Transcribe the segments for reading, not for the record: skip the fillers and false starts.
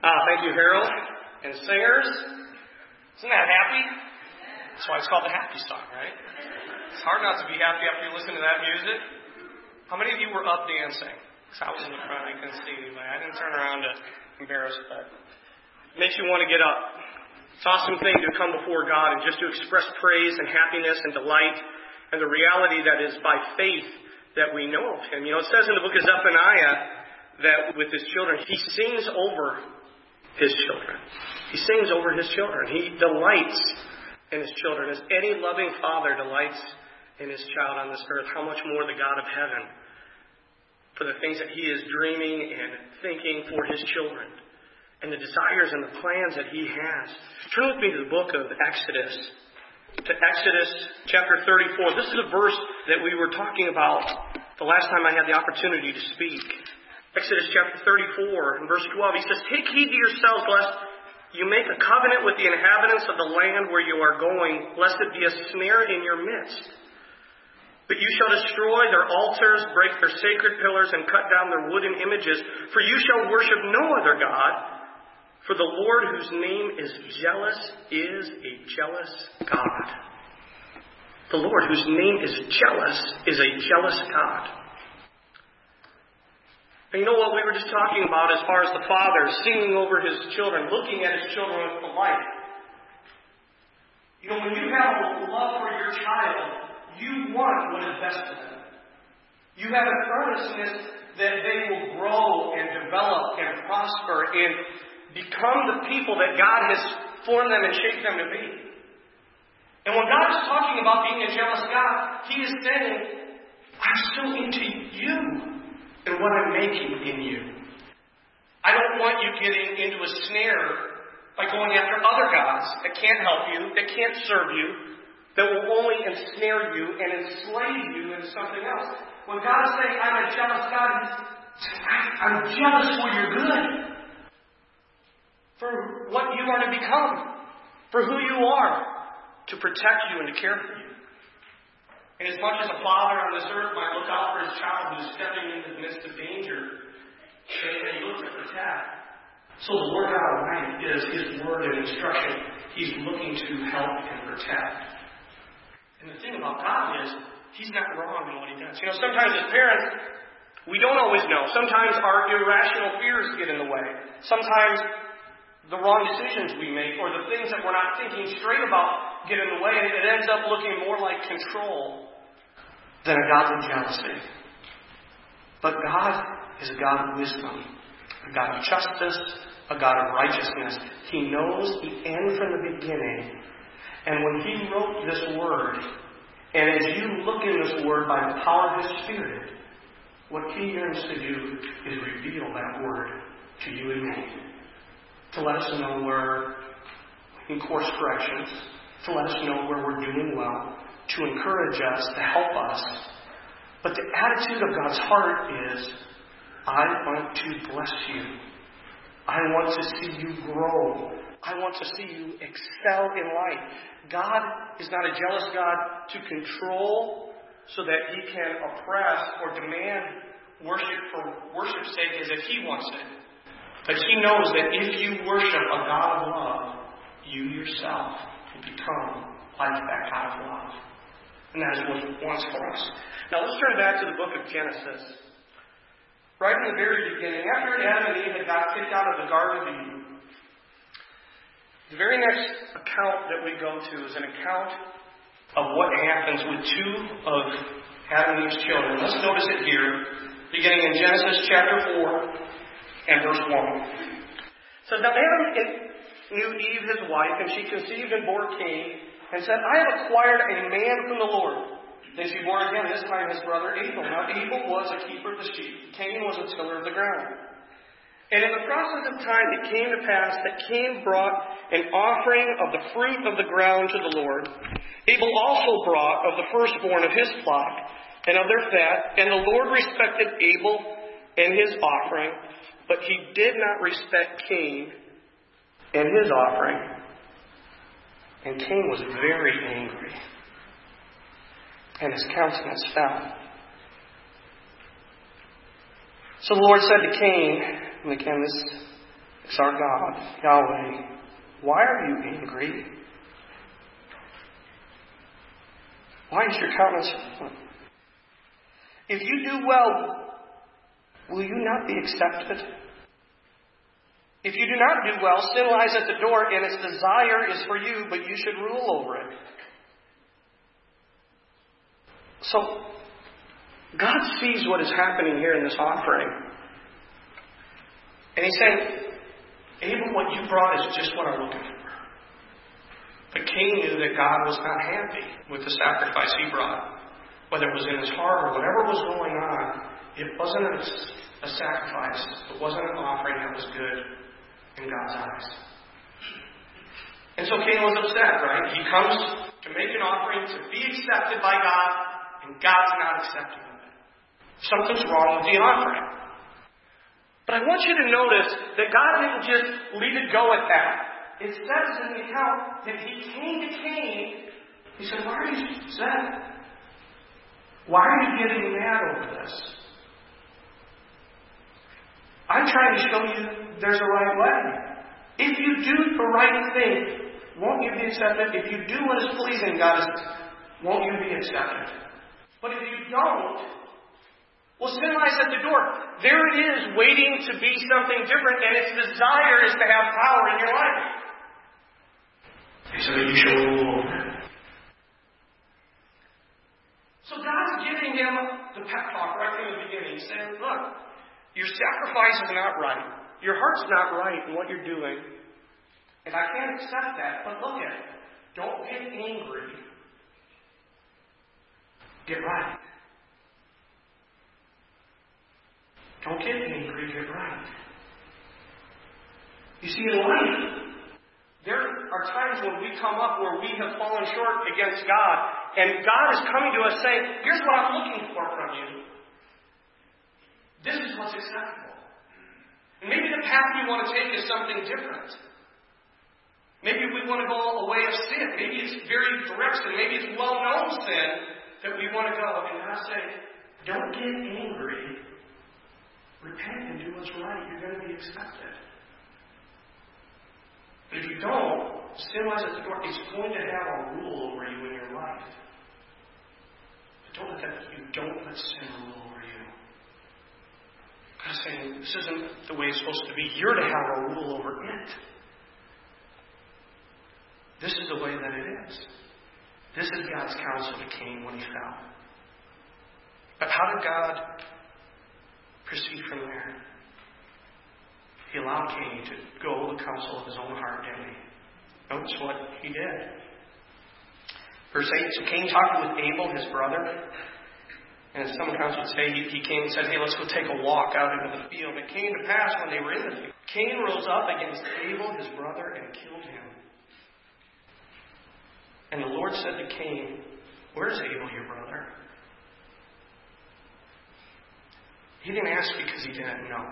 Thank you, Harold. And singers. Isn't that happy? That's why it's called the happy song, right? It's hard not to be happy after you listen to that music. How many of you were up dancing? Because I was in the front, I couldn't see anybody. I didn't turn around to embarrass, but it makes you want to get up. It's an awesome thing to come before God and just to express praise and happiness and delight and the reality that is by faith that we know of Him. You know, it says in the book of Zephaniah that with His children, He sings over His children. He sings over His children. He delights in His children. As any loving father delights in his child on this earth, how much more the God of heaven for the things that He is dreaming and thinking for His children and the desires and the plans that He has. Turn with me to the book of Exodus. To Exodus chapter 34. This is a verse that we were talking about the last time I had the opportunity to speak. Exodus chapter 34 and verse 12. He says, "Take heed to yourselves lest you make a covenant with the inhabitants of the land where you are going, lest it be a snare in your midst. But you shall destroy their altars, break their sacred pillars, and cut down their wooden images. For you shall worship no other God. For the Lord, whose name is jealous, is a jealous God." The Lord, whose name is jealous, is a jealous God. And you know what we were just talking about as far as the Father singing over His children, looking at His children with delight. You know, when you have a love for your child, you want what is best for them. You have an earnestness that they will grow and develop and prosper and become the people that God has formed them and shaped them to be. And when God is talking about being a jealous God, He is saying, I'm so into you and what I'm making in you. I don't want you getting into a snare by going after other gods that can't help you, that can't serve you, that will only ensnare you and enslave you into something else. When God is saying, I'm a jealous God, I'm jealous for your good. For what you are to become. For who you are. To protect you and to care for you. And as much as a father on this earth might look out for his child who's stepping into the midst of danger, and he looks to protect, so the Lord God Almighty is His word and instruction. He's looking to help and protect. And the thing about God is, He's not wrong in what He does. You know, sometimes as parents, we don't always know. Sometimes our irrational fears get in the way. Sometimes the wrong decisions we make or the things that we're not thinking straight about get in the way, and it ends up looking more like control than a godly jealousy. But God is a God of wisdom, a God of justice, a God of righteousness. He knows the end from the beginning. And when He wrote this word, and as you look in this word by the power of His Spirit, what He yearns to do is reveal that word to you and me. To let us know where in course corrections, to let us know where we're doing well, to encourage us, to help us. But the attitude of God's heart is, I want to bless you. I want to see you grow. I want to see you excel in life. God is not a jealous God to control so that He can oppress or demand worship for worship's sake as if He wants it. But He knows that if you worship a God of love, you yourself will become like that God of love. And that is what He wants for us. Now let's turn back to the book of Genesis. Right in the very beginning, after Adam and Eve had got kicked out of the Garden of Eden, the very next account that we go to is an account of what happens with two of Adam and Eve's children. Let's notice it here, beginning in Genesis chapter 4 and verse 1. It says, Now Adam knew Eve his wife, and she conceived and bore Cain, and said, I have acquired a man from the Lord. Then she bore again, this time his brother Abel. Now Abel was a keeper of the sheep. Cain was a tiller of the ground. And in the process of time it came to pass that Cain brought an offering of the fruit of the ground to the Lord. Abel also brought of the firstborn of his flock and of their fat. And the Lord respected Abel and his offering, but He did not respect Cain and his offering. And Cain was very angry, and his countenance fell. So the Lord said to Cain, and again this It's our God, Yahweh. Why are you angry? Why is your countenance fallen? If you do well, will you not be accepted? If you do not do well, sin lies at the door, and its desire is for you, but you should rule over it. So, God sees what is happening here in this offering. And He's saying, Abel, what you brought is just what I'm looking for. But Cain knew that God was not happy with the sacrifice he brought. Whether it was in his heart or whatever was going on, it wasn't a sacrifice. It wasn't an offering that was good in God's eyes. And so Cain was upset, right? He comes to make an offering to be accepted by God, and God's not accepting of it. Something's wrong with the offering. But I want you to notice that God didn't just leave it go at that. It says in the account that He came to Cain. He said, why are you upset? Why are you getting mad over this? I'm trying to show you there's a right way. If you do the right thing, won't you be accepted? If you do what is pleasing God, won't you be accepted? But if you don't, well, sin lies at the door. There it is, waiting to be something different, and its desire is to have power in your life. He said, you shall rule over it. So God's giving him the pep talk right from the beginning. He's saying, look, your sacrifice is not right. Your heart's not right in what you're doing. And I can't accept that. But look at it. Don't get angry. Get right. Don't get angry, get right. You see, in life, there are times when we come up where we have fallen short against God, and God is coming to us saying, here's what I'm looking for from you. This is what's acceptable. And maybe the path we want to take is something different. Maybe we want to go a way of sin. Maybe it's very direct sin. Maybe it's well-known sin that we want to go. And God saying, don't get angry. Repent and do what's right. You're going to be accepted. But if you don't, sin lies at the door. It's going to have a rule over you in your life. But don't let sin rule over you. God's saying, this isn't the way it's supposed to be. You're to have a rule over it. This is the way that it is. This is God's counsel to Cain when he fell. But how did God proceed from there? He allowed Cain to go the counsel of his own heart, didn't he? Notice what he did. Verse 8, so Cain talked with Abel, his brother. And some accounts would say he came and said, hey, let's go take a walk out into the field. It came to pass when they were in the field. Cain rose up against Abel, his brother, and killed him. And the Lord said to Cain, where's Abel, your brother? He didn't ask because he didn't know.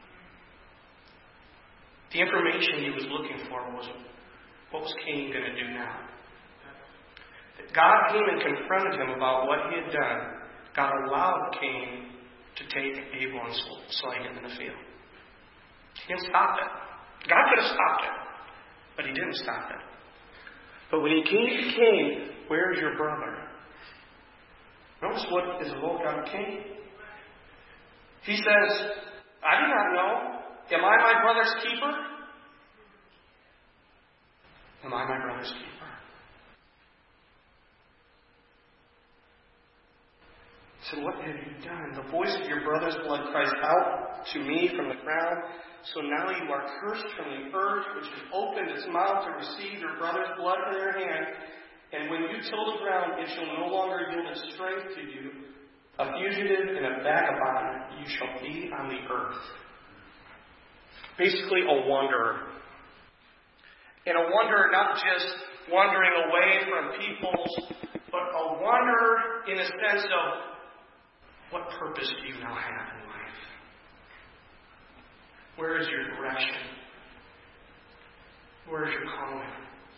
The information he was looking for was, what was Cain going to do now? That God came and confronted him about what he had done. God allowed Cain to take Abel and slay him in the field. He didn't stop it. God could have stopped it, but he didn't stop it. But when he came to Cain, where's your brother? Notice what is evoked out of Cain. He says, I do not know. Am I my brother's keeper? Am I my brother's keeper? He said, what have you done? The voice of your brother's blood cries out to me from the ground. So now you are cursed from the earth, which has opened its mouth to receive your brother's blood from your hand. And when you till the ground, it shall no longer yield its strength to you. A fugitive and a vagabond you shall be on the earth. Basically a wanderer. And a wanderer not just wandering away from peoples, but a wanderer in a sense of what purpose do you now have in life? Where is your direction? Where is your calling?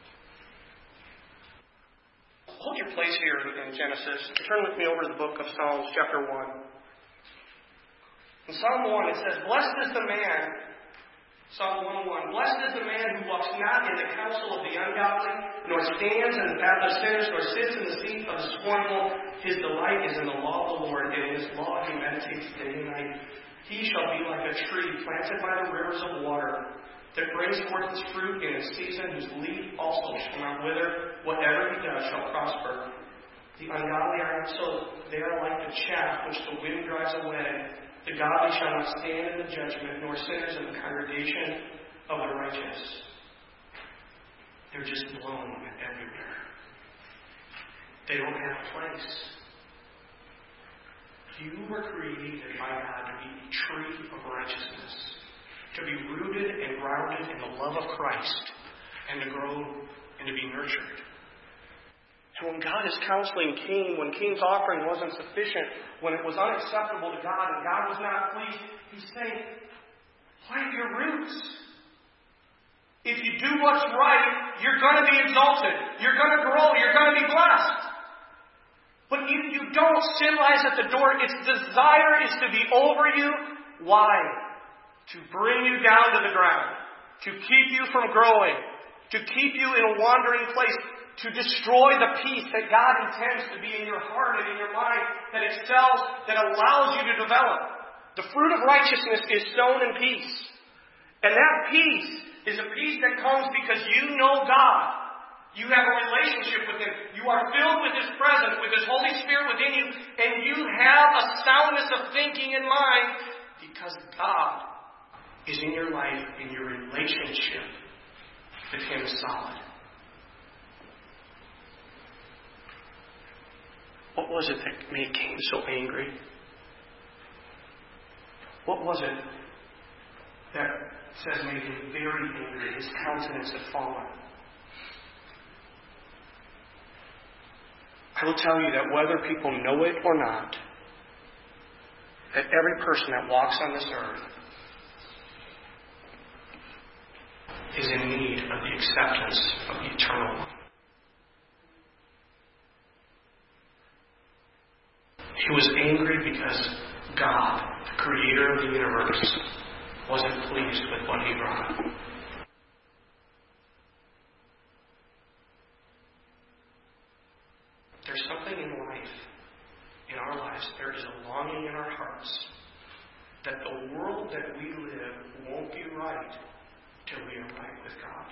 Hold your place here in Genesis. Turn with me over to the book of Psalms, chapter 1. In Psalm 1 it says, blessed is the man Psalm 101. Blessed is the man who walks not in the counsel of the ungodly, nor stands in the path of sinners, nor sits in the seat of the scornful. His delight is in the law of the Lord, and in his law he meditates day and night. He shall be like a tree planted by the rivers of water, that brings forth its fruit in its season, whose leaf also shall not wither. Whatever he does shall prosper. The ungodly are not so. They are like the chaff which the wind drives away. The godly shall not stand in the judgment, nor sinners in the congregation of the righteous. They're just blown everywhere. They don't have a place. You were created by God to be a tree of righteousness, to be rooted and grounded in the love of Christ, and to grow and to be nurtured. And when God is counseling Cain, when Cain's offering wasn't sufficient, when it was unacceptable to God and God was not pleased, He's saying, plant your roots. If you do what's right, you're going to be exalted. You're going to grow. You're going to be blessed. But if you don't, sin lies at the door. Its desire is to be over you. Why? To bring you down to the ground. To keep you from growing. To keep you in a wandering place. To destroy the peace that God intends to be in your heart and in your mind, that excels, that allows you to develop. The fruit of righteousness is sown in peace. And that peace is a peace that comes because you know God. You have a relationship with Him. You are filled with His presence, with His Holy Spirit within you, and you have a soundness of thinking in mind because God is in your life and your relationship with Him is solid. What was it that made Cain so angry? What was it that says made him very angry? His countenance had fallen. I will tell you that whether people know it or not, that every person that walks on this earth is in need of the acceptance of the eternal one. He was angry because God, the creator of the universe, wasn't pleased with what He brought. There's something in life, in our lives, there is a longing in our hearts that the world that we live won't be right till we are right with God.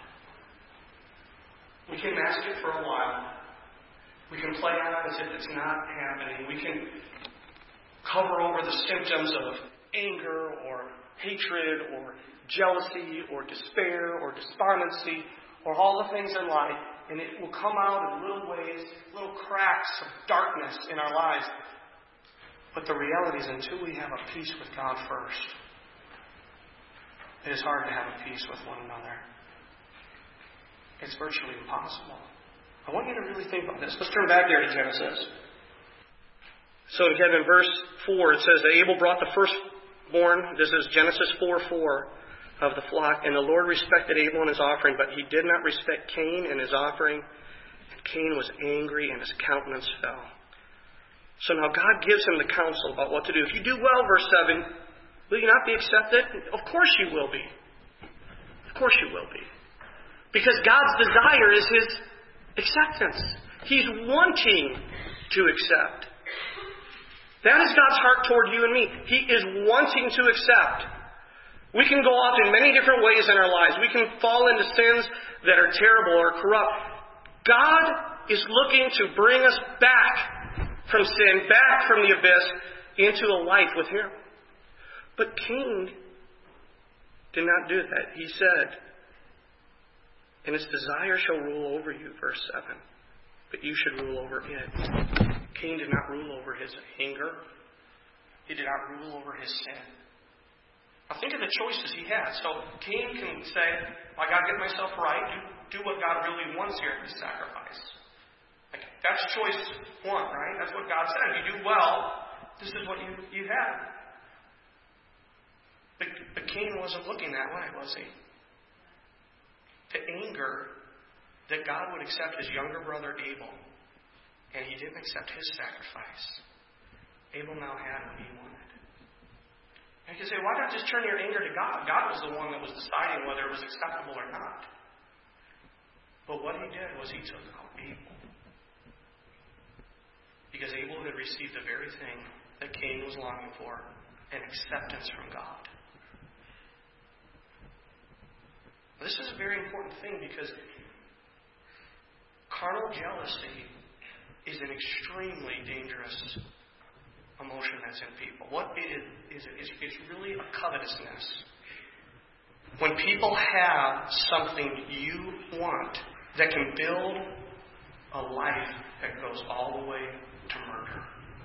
We can mask it for a while. We can play out as if it's not happening. We can cover over the symptoms of anger or hatred or jealousy or despair or despondency or all the things in life. And it will come out in little ways, little cracks of darkness in our lives. But the reality is, until we have a peace with God first, it is hard to have a peace with one another. It's virtually impossible. I want you to really think about this. Let's turn back there to Genesis. So again, in verse 4, it says that Abel brought the firstborn. This is Genesis 4:4 of the flock. And the Lord respected Abel and his offering, but He did not respect Cain and his offering. And Cain was angry and his countenance fell. So now God gives him the counsel about what to do. If you do well, verse 7, will you not be accepted? Of course you will be. Of course you will be. Because God's desire is His acceptance. He's wanting to accept. That is God's heart toward you and me. He is wanting to accept. We can go off in many different ways in our lives. We can fall into sins that are terrible or corrupt. God is looking to bring us back from sin, back from the abyss, into a life with Him. But Cain did not do that. He said, and its desire shall rule over you, verse 7. But you should rule over it. Cain did not rule over his anger. He did not rule over his sin. Now think of the choices he had. So Cain can say, well, I got to get myself right. Do what God really wants here in this sacrifice. Like, that's choice one, right? That's what God said. If you do well, this is what you have. But Cain wasn't looking that way, was he? To anger that God would accept his younger brother Abel, and He didn't accept his sacrifice. Abel now had what he wanted. And you can say, why not just turn your anger to God? God was the one that was deciding whether it was acceptable or not. But what he did was he took Abel. Because Abel had received the very thing that Cain was longing for, an acceptance from God. This is a very important thing because carnal jealousy is an extremely dangerous emotion that's in people. What it is, it's really a covetousness. When people have something you want that can build a life that goes all the way to murder.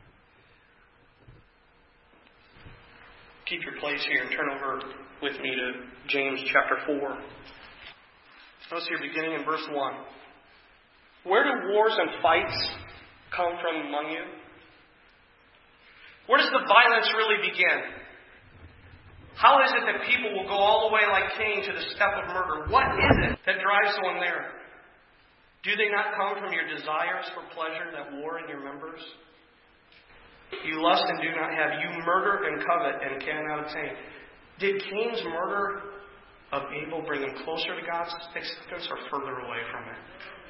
Keep your place here and turn over with me to James chapter 4. Notice here beginning in verse 1. Where do wars and fights come from among you? Where does the violence really begin? How is it that people will go all the way like Cain to the step of murder? What is it that drives one there? Do they not come from your desires for pleasure that war in your members? You lust and do not have. You murder and covet and cannot obtain. Did Cain's murder of Abel bring him closer to God's acceptance or further away from it?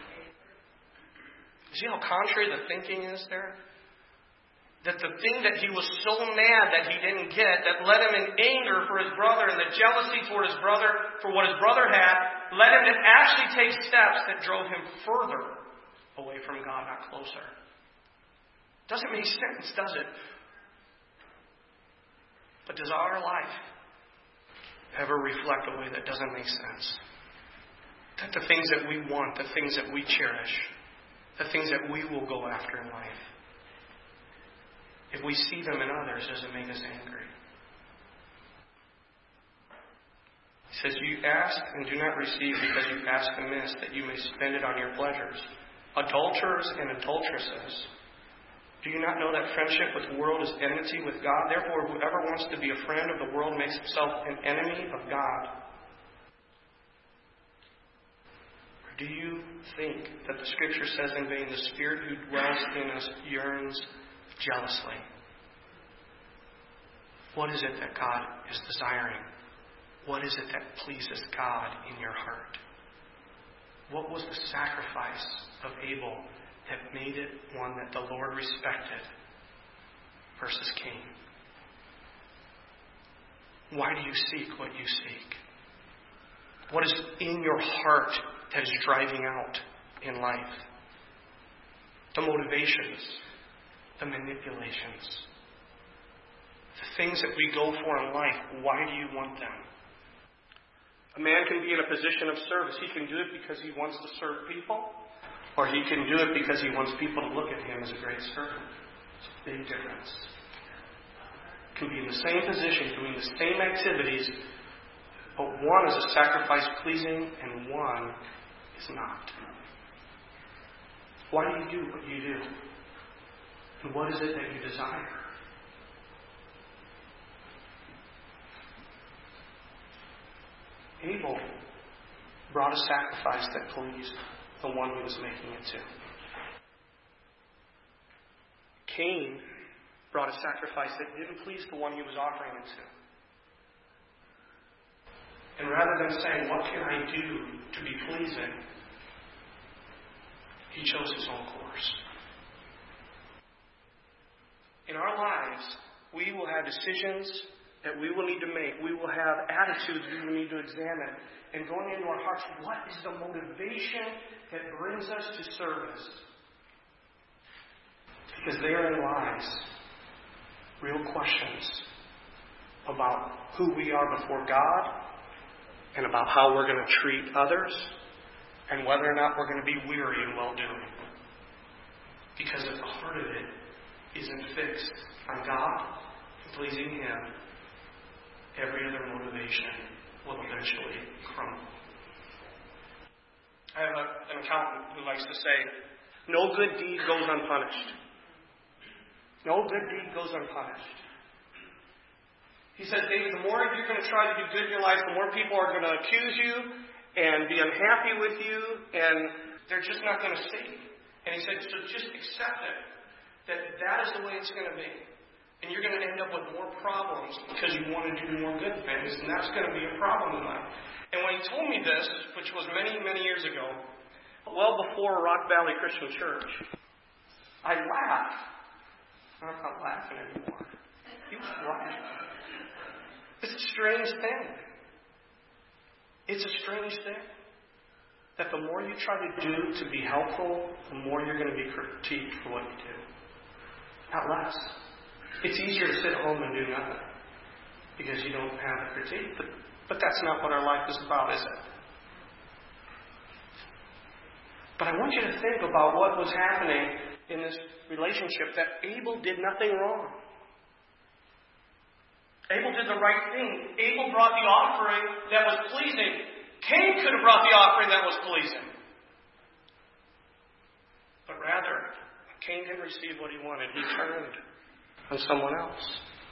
See how contrary the thinking is there? That the thing that he was so mad that he didn't get, that led him in anger for his brother and the jealousy toward his brother for what his brother had, led him to actually take steps that drove him further away from God, not closer. Doesn't make sense, does it? But does our life ever reflect a way that doesn't make sense? That the things that we want, the things that we cherish, the things that we will go after in life, if we see them in others, does it make us angry? He says, you ask and do not receive because you ask amiss, that you may spend it on your pleasures. Adulterers and adulteresses, do you not know that friendship with the world is enmity with God? Therefore, whoever wants to be a friend of the world makes himself an enemy of God. Or do you think that the Scripture says in vain, the Spirit who dwells in us yearns jealously? What is it that God is desiring? What is it that pleases God in your heart? What was the sacrifice of Abel that made it one that the Lord respected versus Cain? Why do you seek what you seek? What is in your heart that is driving out in life? The motivations, the manipulations, the things that we go for in life. Why do you want them? A man can be in a position of service. He can do it because he wants to serve people, or he can do it because he wants people to look at him as a great servant. It's a big difference. Can be in the same position, doing the same activities, but one is a sacrifice pleasing and one is not. Why do you do what you do? And what is it that you desire? Abel brought a sacrifice that pleased the one he was making it to. Cain brought a sacrifice that didn't please the one he was offering it to. And rather than saying, what can I do to be pleasing? He chose his own course. In our lives, we will have decisions that we will need to make. We will have attitudes we will need to examine. And going into our hearts, what is the motivation that brings us to service? Because therein lies real questions about who we are before God and about how we're going to treat others and whether or not we're going to be weary in well-doing. Because if the heart of it isn't fixed on God and pleasing Him, every other motivation will eventually crumble. I have an accountant who likes to say, no good deed goes unpunished. No good deed goes unpunished. He says, David, the more you're going to try to do good in your life, the more people are going to accuse you and be unhappy with you, and they're just not going to see. And he said, so just accept it, that is the way it's going to be. And you're going to end up with more problems because you want to do more good things, and that's going to be a problem in life. And when he told me this, which was many, many years ago, well before Rock Valley Christian Church, I laughed. I'm not laughing anymore. He was laughing. It's a strange thing. It's a strange thing. That the more you try to do to be helpful, the more you're going to be critiqued for what you do. Not less. It's easier to sit home and do nothing because you don't have a critique. But that's not what our life is about, is it? But I want you to think about what was happening in this relationship, that Abel did nothing wrong. Abel did the right thing. Abel brought the offering that was pleasing. Cain could have brought the offering that was pleasing. But rather, Cain didn't receive what he wanted. He turned on someone else.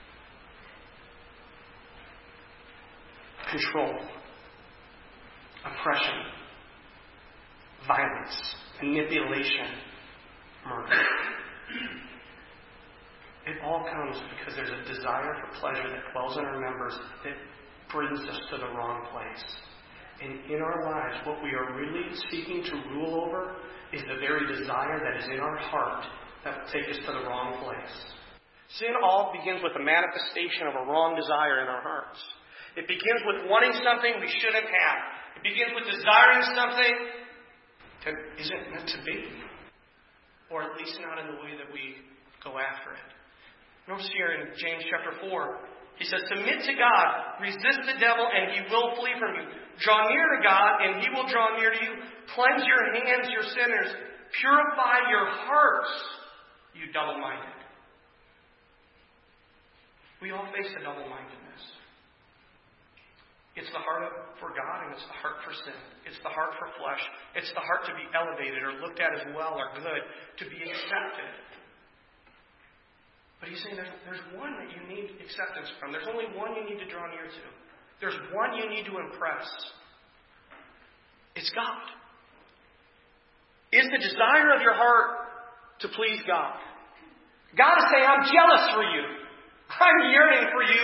Control, oppression, violence, manipulation, murder. It all comes because there's a desire for pleasure that dwells in our members that brings us to the wrong place. And in our lives, what we are really seeking to rule over is the very desire that is in our heart that will take us to the wrong place. Sin all begins with a manifestation of a wrong desire in our hearts. It begins with wanting something we shouldn't have. It begins with desiring something that isn't meant to be. Or at least not in the way that we go after it. Notice here in James chapter 4, he says, submit to God, resist the devil, and he will flee from you. Draw near to God, and he will draw near to you. Cleanse your hands, you sinners. Purify your hearts, you double-minded. We all face a double-mindedness. It's the heart for God and it's the heart for sin. It's the heart for flesh. It's the heart to be elevated or looked at as well or good, to be accepted. But he's saying there's one that you need acceptance from. There's only one you need to draw near to. There's one you need to impress. It's God. Is the desire of your heart to please God? God is saying, I'm jealous for you. I'm yearning for you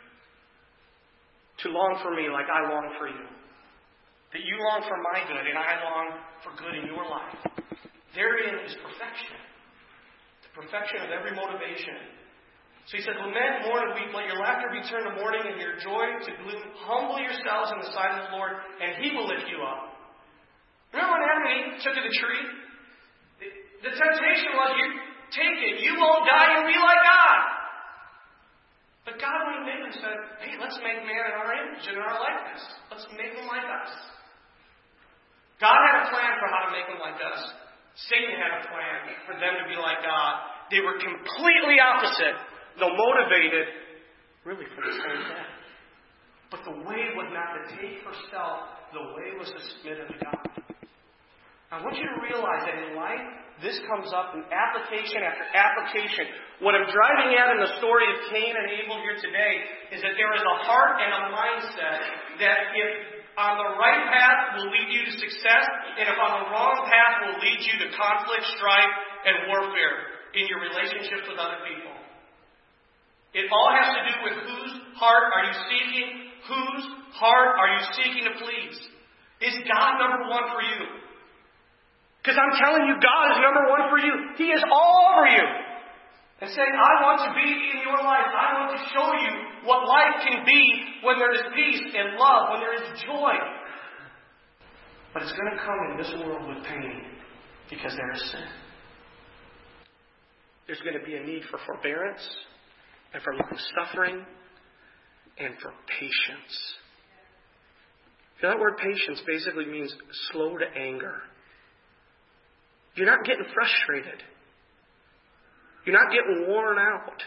to long for me like I long for you. That you long for my good and I long for good in your life. Therein is perfection. The perfection of every motivation. So he said, lament, mourn, and weep. Let your laughter be turned to mourning and your joy to gloom. Humble yourselves in the sight of the Lord and he will lift you up. Remember when Adam and Eve took to the tree? The temptation was, you take it. You won't die and be like God. But God, when he made them, said, hey, let's make man in our image and in our likeness. Let's make them like us. God had a plan for how to make them like us. Satan had a plan for them to be like God. They were completely opposite, though motivated, really for the same thing. But the way was not to take for self. The way was to submit unto God. I want you to realize that in life, this comes up in application after application. What I'm driving at in the story of Cain and Abel here today is that there is a heart and a mindset that if on the right path will lead you to success, and if on the wrong path will lead you to conflict, strife, and warfare in your relationships with other people. It all has to do with whose heart are you seeking? Whose heart are you seeking to please? Is God number one for you? Because I'm telling you, God is number one for you. He is all over you. And saying, I want to be in your life. I want to show you what life can be when there is peace and love, when there is joy. But it's going to come in this world with pain because there is sin. There's going to be a need for forbearance and for long-suffering and for patience. That word patience basically means slow to anger. You're not getting frustrated. You're not getting worn out.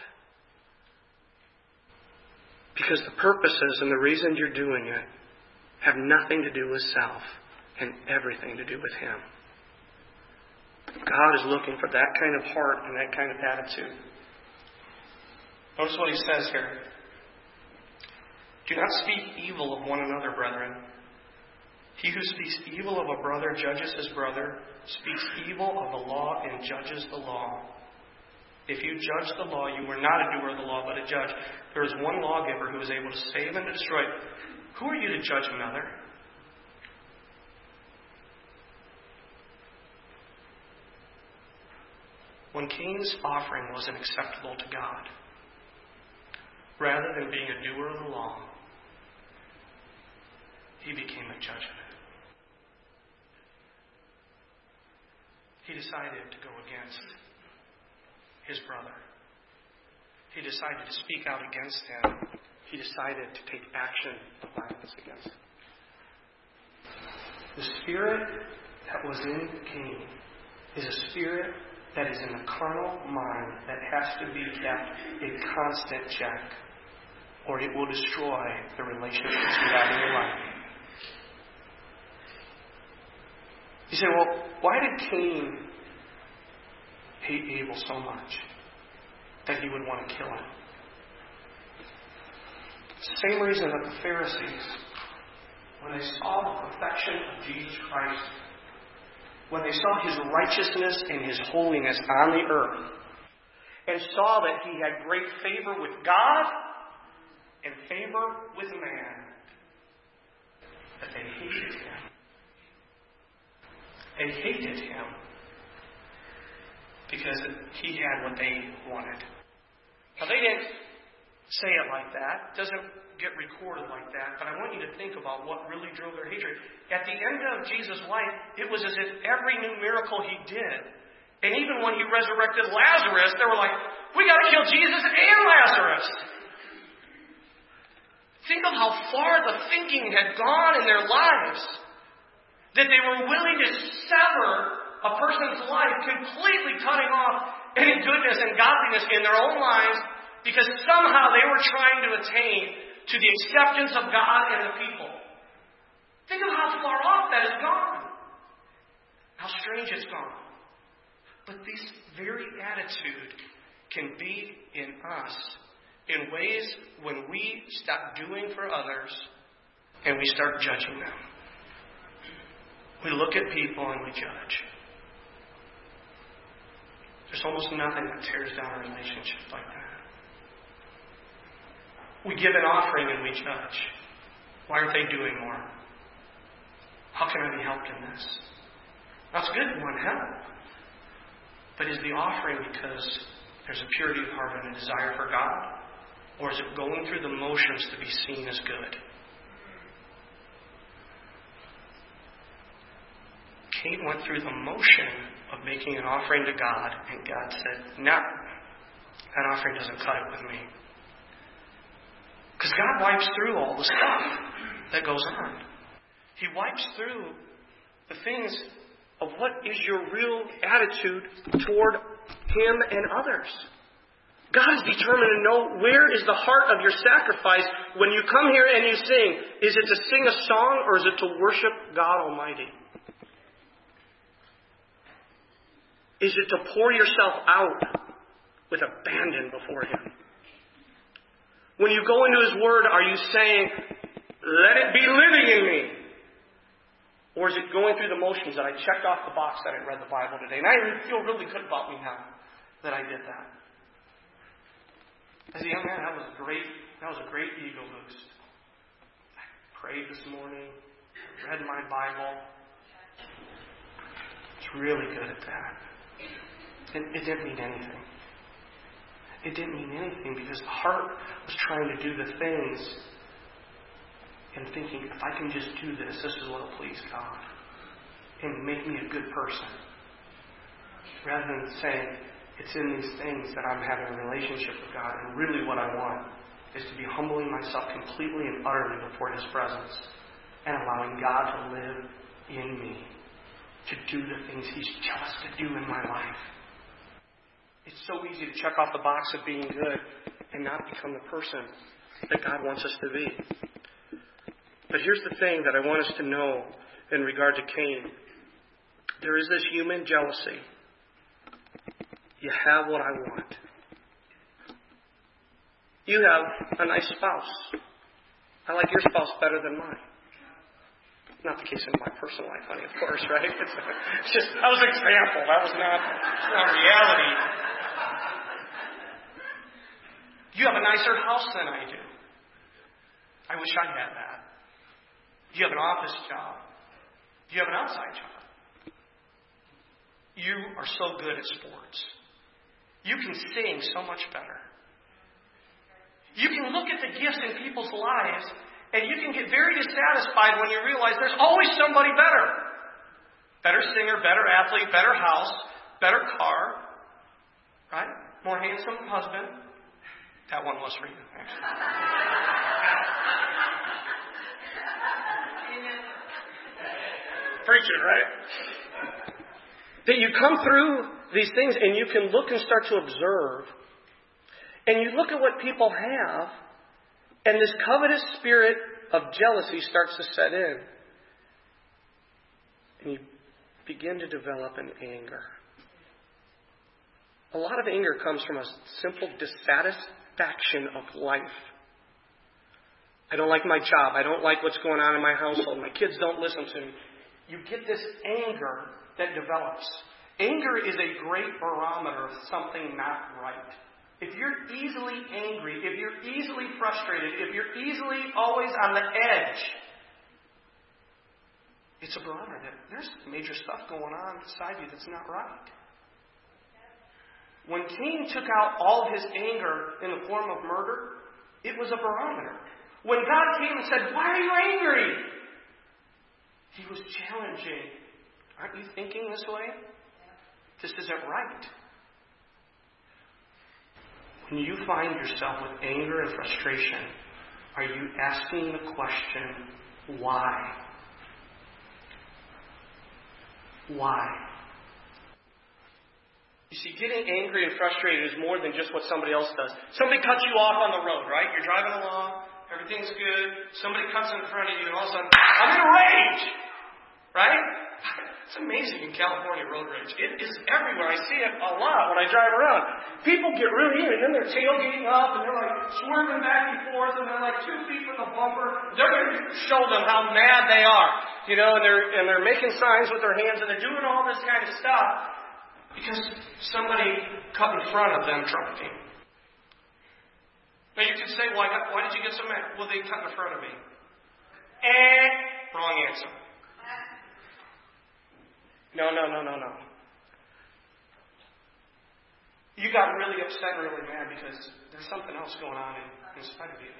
Because the purposes and the reasons you're doing it have nothing to do with self and everything to do with Him. God is looking for that kind of heart and that kind of attitude. Notice what he says here. Do not speak evil of one another, brethren. He who speaks evil of a brother judges his brother, speaks evil of the law and judges the law. If you judge the law, you were not a doer of the law, but a judge. There is one lawgiver who is able to save and to destroy. Who are you to judge another? When Cain's offering wasn't acceptable to God, rather than being a doer of the law, he became a judge of it. He decided to go against his brother. He decided to speak out against him. He decided to take action of violence against him. The spirit that was in Cain is a spirit that is in the carnal mind that has to be kept in constant check, or it will destroy the relationships you have in your life. You say, well, why did Cain hate Abel so much that he would want to kill him? Same reason that the Pharisees, when they saw the perfection of Jesus Christ, when they saw His righteousness and His holiness on the earth, and saw that He had great favor with God and favor with man, that they hated Him. They hated Him because He had what they wanted. Now, they didn't say it like that. It doesn't get recorded like that. But I want you to think about what really drove their hatred. At the end of Jesus' life, it was as if every new miracle He did, and even when He resurrected Lazarus, they were like, we got to kill Jesus and Lazarus. Think of how far the thinking had gone in their lives, that they were willing to sever a person's life, completely cutting off any goodness and godliness in their own lives, because somehow they were trying to attain to the acceptance of God and the people. Think of how far off that has gone. How strange it's gone. But this very attitude can be in us in ways when we stop doing for others and we start judging them. We look at people and we judge. There's almost nothing that tears down a relationship like that. We give an offering and we judge. Why aren't they doing more? How can I be helped in this? That's good, we want help. But is the offering because there's a purity of heart and a desire for God? Or is it going through the motions to be seen as good? Cain went through the motion of making an offering to God, and God said, no, that offering doesn't cut it with me. Because God wipes through all the stuff that goes on. He wipes through the things of what is your real attitude toward Him and others. God is determined to know where is the heart of your sacrifice when you come here and you sing. Is it to sing a song or is it to worship God Almighty? Is it to pour yourself out with abandon before Him? When you go into His Word, are you saying, let it be living in me? Or is it going through the motions that I checked off the box that I read the Bible today? And I feel really good about me now that I did that. As a young man, that was a great ego boost. I prayed this morning. I read my Bible. It's really good at that. It didn't mean anything. It didn't mean anything because the heart was trying to do the things and thinking, if I can just do this, this is what will please God and make me a good person. Rather than saying, it's in these things that I'm having a relationship with God, and really what I want is to be humbling myself completely and utterly before His presence and allowing God to live in me, to do the things He's jealous to do in my life. It's so easy to check off the box of being good and not become the person that God wants us to be. But here's the thing that I want us to know in regard to Cain. There is this human jealousy. You have what I want. You have a nice spouse. I like your spouse better than mine. Not the case in my personal life, honey, of course, right? It's just, that was an example. That was not reality. You have a nicer house than I do. I wish I had that. You have an office job. You have an outside job. You are so good at sports. You can sing so much better. You can look at the gifts in people's lives, and you can get very dissatisfied when you realize there's always somebody better. Better singer, better athlete, better house, better car. Right? More handsome husband. That one was for you, actually. Preaching, right? That you come through these things and you can look and start to observe. And you look at what people have, and this covetous spirit of jealousy starts to set in. And you begin to develop an anger. A lot of anger comes from a simple dissatisfaction of life. I don't like my job. I don't like what's going on in my household. My kids don't listen to me. You get this anger that develops. Anger is a great barometer of something not right. If you're easily angry, if you're easily frustrated, if you're easily always on the edge, it's a barometer that there's major stuff going on inside you that's not right. When Cain took out all of his anger in the form of murder, it was a barometer. When God came and said, "Why are you angry?" He was challenging. Aren't you thinking this way? This isn't right. When you find yourself with anger and frustration, are you asking the question, why? Why? You see, getting angry and frustrated is more than just what somebody else does. Somebody cuts you off on the road, right? You're driving along, everything's good. Somebody cuts in front of you, and all of a sudden, I'm in a rage! Right? It's amazing in California, road rage. It is everywhere. I see it a lot when I drive around. People get really in, and then they're tailgating up, and they're like swerving back and forth, and they're like 2 feet from the bumper. They're going to show them how mad they are. You know, and they're making signs with their hands, and they're doing all this kind of stuff because somebody cut in front of them trucking. Now you could say, why did you get so mad? Well, they cut in front of me. Wrong answer. No. You got really upset and really mad because there's something else going on inside of you.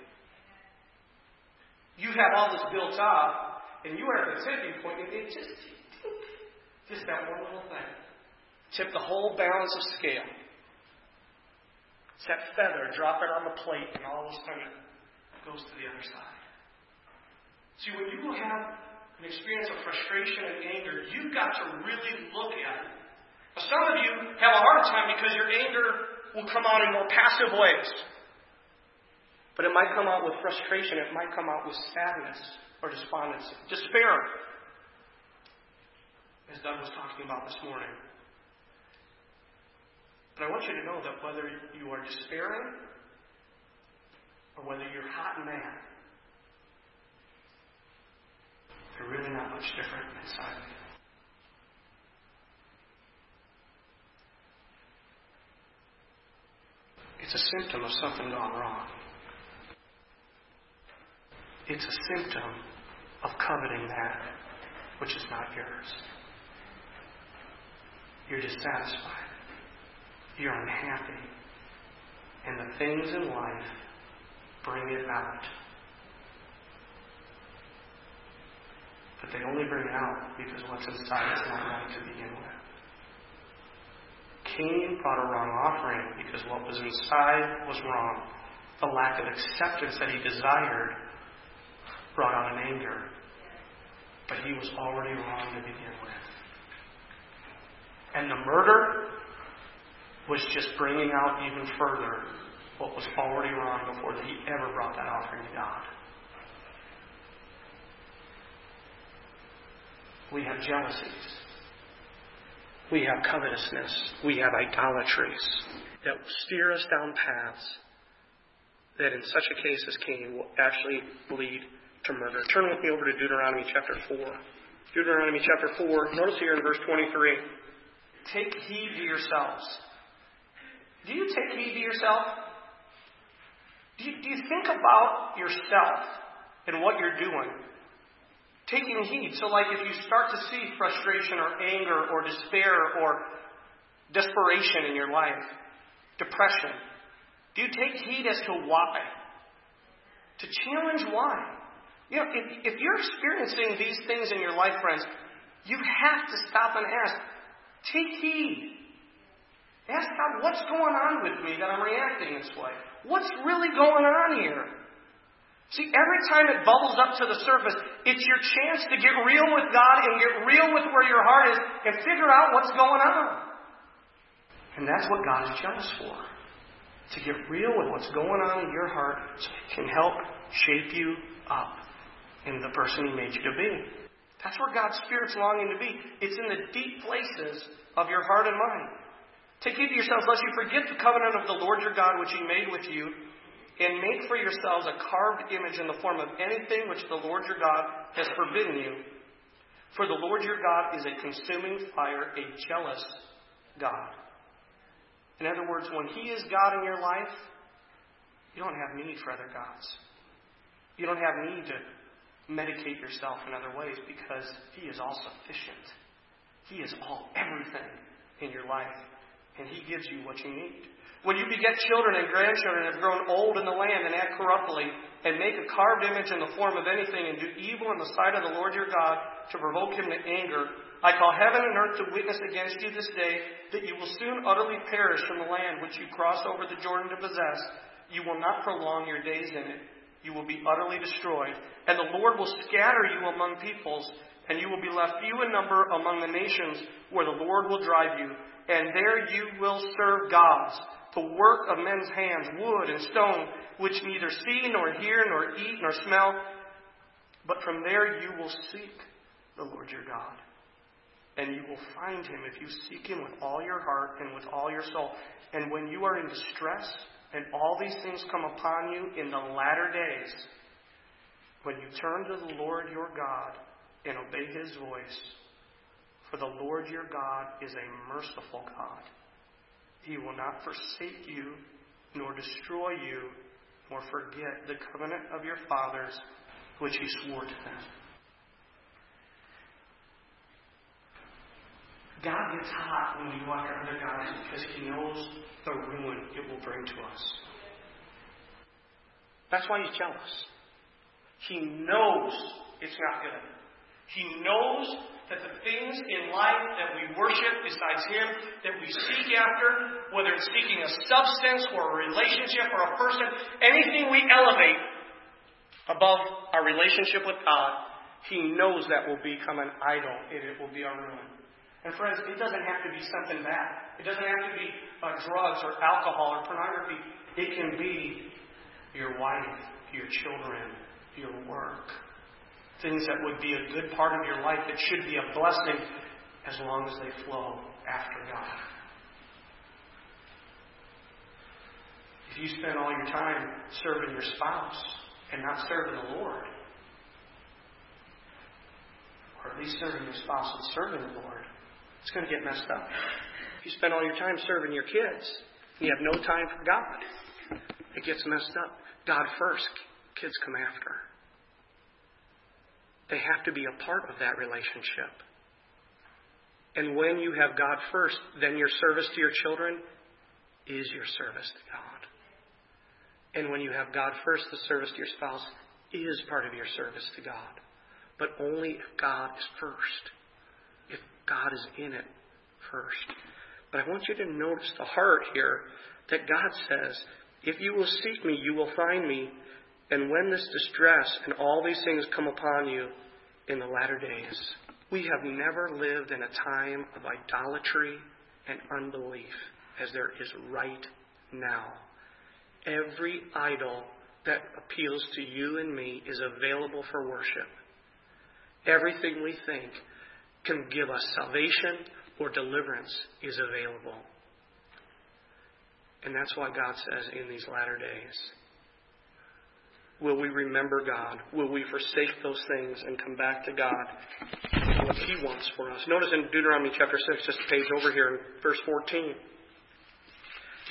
You had all this built up, and you were at the tipping point, and it just that one little thing tipped the whole balance of scale. It's that feather, drop it on the plate, and all of a sudden it goes to the other side. See, when you have an experience of frustration and anger, you've got to really look at it. Now, some of you have a hard time because your anger will come out in more passive ways. But it might come out with frustration. It might come out with sadness or despondency. Despair, as Doug was talking about this morning. But I want you to know that whether you are despairing or whether you're hot and mad, they're really not much different inside of you. It's a symptom of something gone wrong. It's a symptom of coveting that which is not yours. You're dissatisfied. You're unhappy. And the things in life bring it out. But they only bring it out because what's inside is not right to begin with. Cain brought a wrong offering because what was inside was wrong. The lack of acceptance that he desired brought on an anger. But he was already wrong to begin with. And the murder was just bringing out even further what was already wrong before he ever brought that offering to God. We have jealousies. We have covetousness. We have idolatries that steer us down paths that in such a case as Cain will actually lead to murder. Turn with me over to Deuteronomy chapter 4. Deuteronomy chapter 4. Notice here in verse 23. Take heed to yourselves. Do you take heed to yourself? Do you think about yourself and what you're doing? Taking heed. So like if you start to see frustration or anger or despair or desperation in your life, depression, do you take heed as to why? To challenge why. You know, if you're experiencing these things in your life, friends, you have to stop and ask. Take heed. Ask God, what's going on with me that I'm reacting this way? What's really going on here? See, every time it bubbles up to the surface, it's your chance to get real with God and get real with where your heart is and figure out what's going on. And that's what God is jealous for. To get real with what's going on in your heart so He can help shape you up in the person He made you to be. That's where God's Spirit's longing to be. It's in the deep places of your heart and mind. Take heed to yourselves, lest you forget the covenant of the Lord your God which He made with you, and make for yourselves a carved image in the form of anything which the Lord your God has forbidden you. For the Lord your God is a consuming fire, a jealous God. In other words, when He is God in your life, you don't have need for other gods. You don't have need to medicate yourself in other ways because He is all sufficient. He is everything in your life. And He gives you what you need. When you beget children and grandchildren and have grown old in the land and act corruptly, and make a carved image in the form of anything, and do evil in the sight of the Lord your God to provoke Him to anger, I call heaven and earth to witness against you this day that you will soon utterly perish from the land which you cross over the Jordan to possess. You will not prolong your days in it. You will be utterly destroyed. And the Lord will scatter you among peoples, and you will be left few in number among the nations where the Lord will drive you. And there you will serve gods, the work of men's hands, wood and stone, which neither see nor hear nor eat nor smell. But from there you will seek the Lord your God. And you will find Him if you seek Him with all your heart and with all your soul. And when you are in distress and all these things come upon you in the latter days, when you turn to the Lord your God and obey His voice, for the Lord your God is a merciful God. He will not forsake you, nor destroy you, nor forget the covenant of your fathers, which He swore to them. God gets hot when we walk after God because He knows the ruin it will bring to us. That's why He's jealous. He knows it's not good. He knows that the things in life that we worship besides Him, that we seek after, whether it's seeking a substance or a relationship or a person, anything we elevate above our relationship with God, He knows that will become an idol and it will be our ruin. And friends, it doesn't have to be something bad. It doesn't have to be drugs or alcohol or pornography. It can be your wife, your children, your work. Things that would be a good part of your life that should be a blessing as long as they flow after God. If you spend all your time serving your spouse and not serving the Lord, or at least serving your spouse and serving the Lord, it's going to get messed up. If you spend all your time serving your kids and you have no time for God, it gets messed up. God first, kids come after. They have to be a part of that relationship. And when you have God first, then your service to your children is your service to God. And when you have God first, the service to your spouse is part of your service to God. But only if God is first. If God is in it first. But I want you to notice the heart here that God says, if you will seek me, you will find me. And when this distress and all these things come upon you in the latter days, we have never lived in a time of idolatry and unbelief as there is right now. Every idol that appeals to you and me is available for worship. Everything we think can give us salvation or deliverance is available. And that's why God says in these latter days, will we remember God? Will we forsake those things and come back to God and what He wants for us? Notice in Deuteronomy chapter 6, just a page over here in verse 14.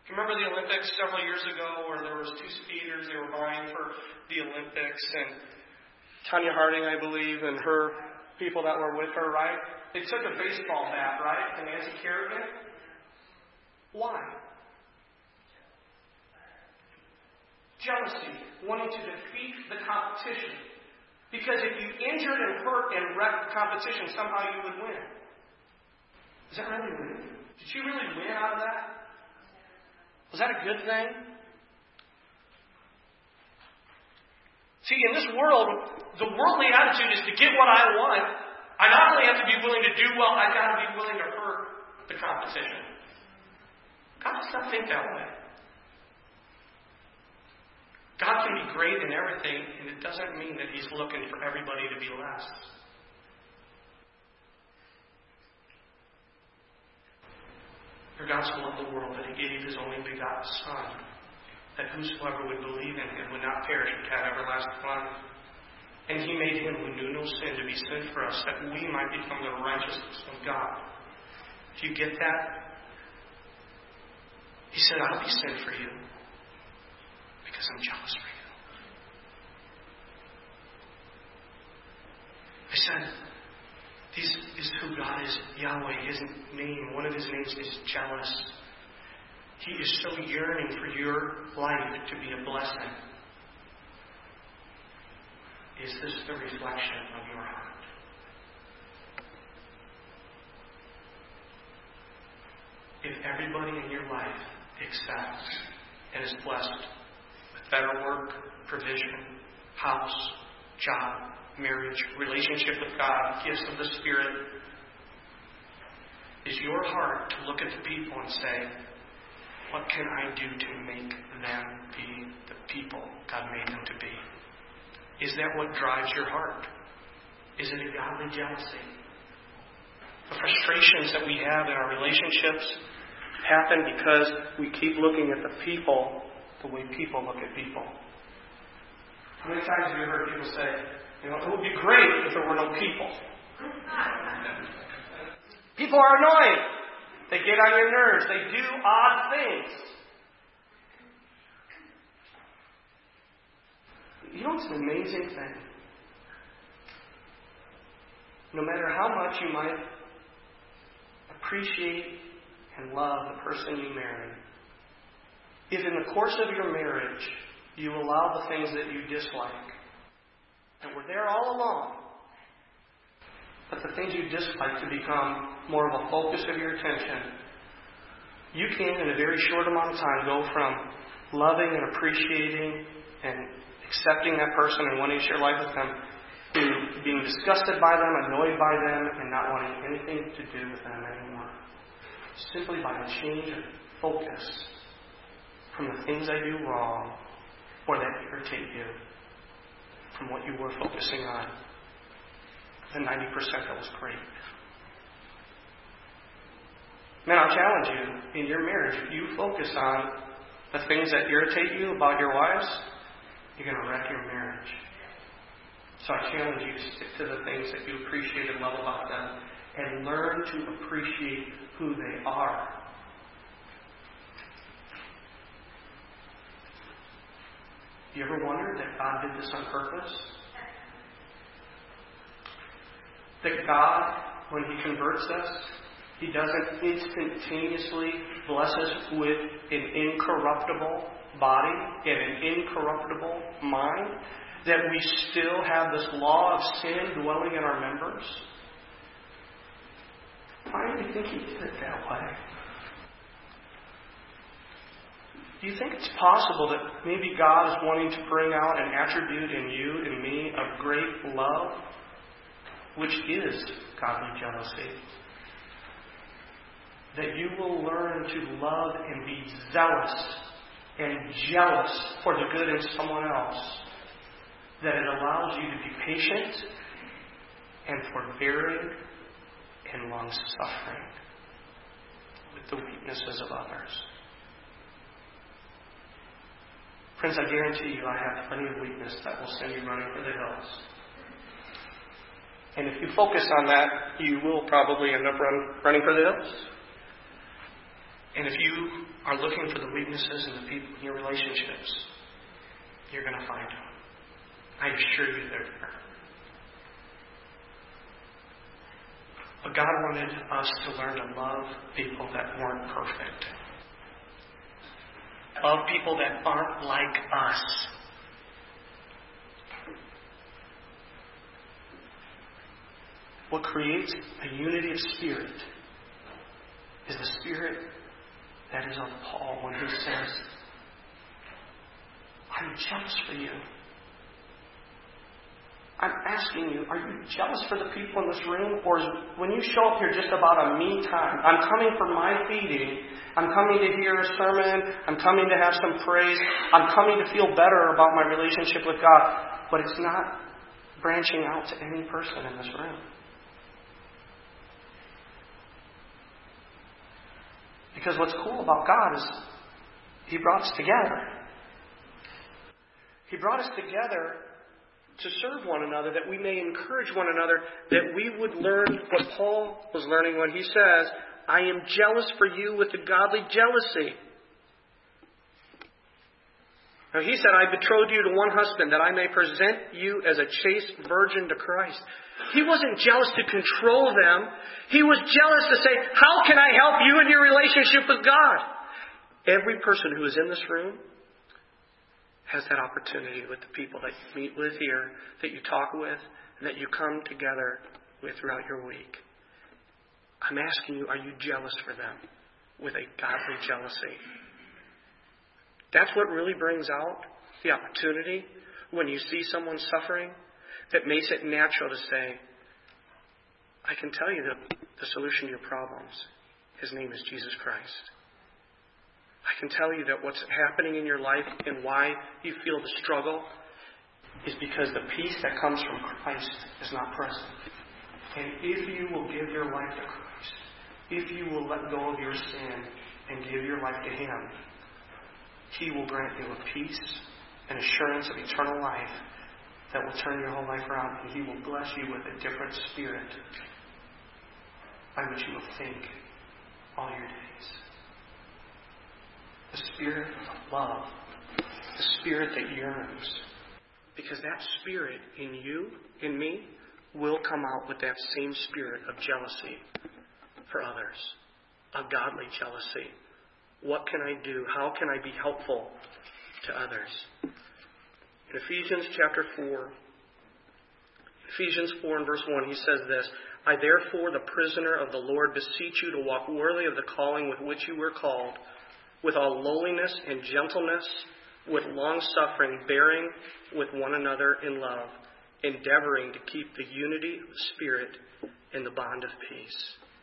Do you remember the Olympics several years ago where there was two speeders, they were vying for the Olympics, and Tanya Harding, I believe, and her people that were with her, right? They took a baseball bat, right, to Nancy Kerrigan. Why? Jealousy, wanting to defeat the competition. Because if you injured and hurt and wrecked the competition, somehow you would win. Is that really win? Did she really win out of that? Was that a good thing? See, in this world, the worldly attitude is to get what I want. I not only have to be willing to do well, I've got to be willing to hurt the competition. God does not think that way. God can be great in everything, and it doesn't mean that He's looking for everybody to be less. For God so loved the world that He gave His only begotten Son, that whosoever would believe in Him would not perish but have everlasting life. And He made Him who knew no sin to be sin for us, that we might become the righteousness of God. Do you get that? He said, I'll be sin for you because I'm jealous for you. I said, this is who God is, Yahweh. His name, one of His names is jealous. He is so yearning for your life to be a blessing. Is this the reflection of your heart? If everybody in your life accepts and is blessed with better work, provision, house, job, marriage, relationship with God, gifts of the Spirit, is your heart to look at the people and say, what can I do to make them be the people God made them to be? Is that what drives your heart? Is it a godly jealousy? The frustrations that we have in our relationships happen because we keep looking at the people the way people look at people. How many times have you heard people say, it would be great if there were no people? People are annoying. They get on your nerves. They do odd things. You know, it's an amazing thing. No matter how much you might appreciate and love the person you marry, if in the course of your marriage you allow the things that you dislike, that were there all along, but the things you dislike to become more of a focus of your attention, you can, in a very short amount of time, go from loving and appreciating and accepting that person and wanting to share life with them to being disgusted by them, annoyed by them, and not wanting anything to do with them anymore. Simply by a change of focus from the things I do wrong or that irritate you from what you were focusing on. The 90% that was great. Man, I'll challenge you, in your marriage, if you focus on the things that irritate you about your wives, you're going to wreck your marriage. So I challenge you to stick to the things that you appreciate and love about them and learn to appreciate who they are. You ever wondered that God did this on purpose? That God, when He converts us, He doesn't instantaneously bless us with an incorruptible body and an incorruptible mind, that we still have this law of sin dwelling in our members? Why do you think He did it that way? Do you think it's possible that maybe God is wanting to bring out an attribute in you and me of great love, which is godly jealousy? That you will learn to love and be zealous and jealous for the good in someone else. That it allows you to be patient and forbearing and long-suffering with the weaknesses of others. Friends, I guarantee you I have plenty of weakness that will send you running for the hills. And if you focus on that, you will probably end up running for the hills. And if you are looking for the weaknesses in the people in your relationships, you're going to find them. I assure you they're there. But God wanted us to learn to love people that weren't perfect. Love people that aren't like us. What creates a unity of spirit is the spirit that is on Paul when he says, I'm jealous for you. I'm asking you, are you jealous for the people in this room? Or is when you show up here just about a me time? I'm coming for my feeding. I'm coming to hear a sermon. I'm coming to have some praise. I'm coming to feel better about my relationship with God. But it's not branching out to any person in this room. Because what's cool about God is He brought us together. He brought us together to serve one another, that we may encourage one another, that we would learn what Paul was learning when he says, I am jealous for you with a godly jealousy. Now he said, I betrothed you to one husband, that I may present you as a chaste virgin to Christ. He wasn't jealous to control them. He was jealous to say, how can I help you in your relationship with God? Every person who is in this room has that opportunity with the people that you meet with here, that you talk with, and that you come together with throughout your week. I'm asking you, are you jealous for them with a godly jealousy? That's what really brings out the opportunity when you see someone suffering, that makes it natural to say, I can tell you the solution to your problems. His name is Jesus Christ. I can tell you that what's happening in your life and why you feel the struggle is because the peace that comes from Christ is not present. And if you will give your life to Christ, if you will let go of your sin and give your life to Him, He will grant you a peace and assurance of eternal life that will turn your whole life around, and He will bless you with a different spirit by which you will think all your days. The spirit of love, the spirit that yearns. Because that spirit in you, in me, will come out with that same spirit of jealousy for others. A godly jealousy. What can I do? How can I be helpful to others? In Ephesians chapter 4, Ephesians 4 and verse 1, he says this, I therefore, the prisoner of the Lord, beseech you to walk worthy of the calling with which you were called, with all lowliness and gentleness, with long-suffering, bearing with one another in love, endeavoring to keep the unity of the Spirit in the bond of peace.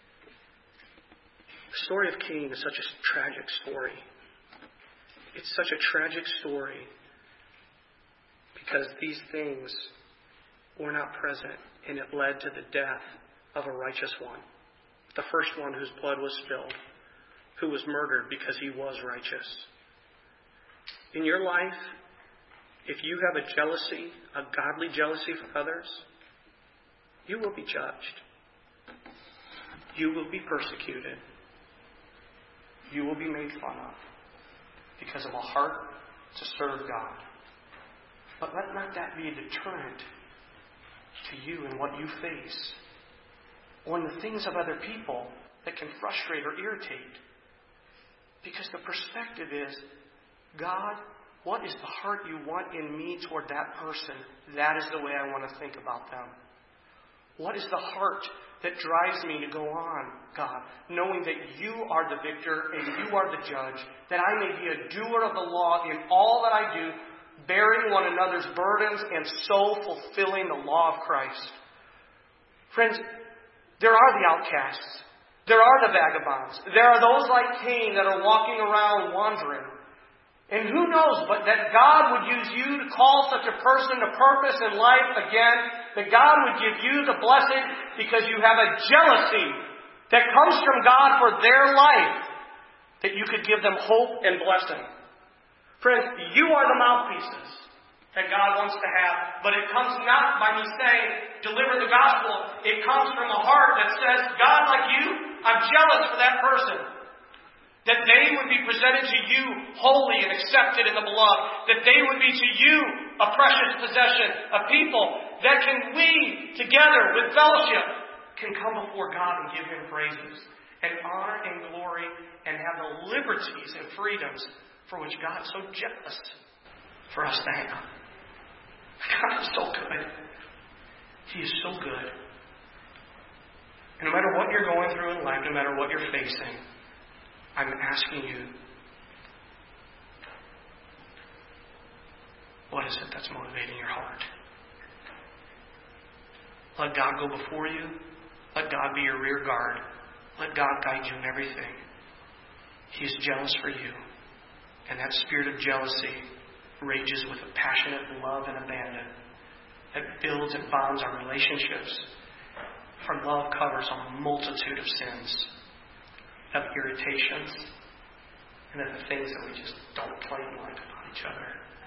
The story of Cain is such a tragic story. It's such a tragic story because these things were not present, and it led to the death of a righteous one. The first one whose blood was spilled, who was murdered because he was righteous. In your life, if you have a jealousy, a godly jealousy for others, you will be judged. You will be persecuted. You will be made fun of because of a heart to serve God. But let not that be a deterrent to you in what you face or in the things of other people that can frustrate or irritate. Because the perspective is, God, what is the heart you want in me toward that person? That is the way I want to think about them. What is the heart that drives me to go on, God, knowing that you are the victor and you are the judge, that I may be a doer of the law in all that I do, bearing one another's burdens and so fulfilling the law of Christ. Friends, there are the outcasts. There are the vagabonds. There are those like Cain that are walking around wandering. And who knows but that God would use you to call such a person to purpose in life again, that God would give you the blessing because you have a jealousy that comes from God for their life, that you could give them hope and blessing. Friends, you are the mouthpieces that God wants to have, but it comes not by me saying, deliver the gospel. It comes from a heart that says, God, like you, I'm jealous for that person. That they would be presented to you holy and accepted in the beloved. That they would be to you a precious possession, a people that we, together with fellowship, can come before God and give Him praises and honor and glory and have the liberties and freedoms for which God is so jealous for us to have. God is so good. He is so good. And no matter what you're going through in life, no matter what you're facing, I'm asking you, what is it that's motivating your heart? Let God go before you. Let God be your rear guard. Let God guide you in everything. He is jealous for you. And that spirit of jealousy rages with a passionate love and abandon that builds and bonds our relationships. Our love covers a multitude of sins, of irritations, and of the things that we just don't plain like about each other.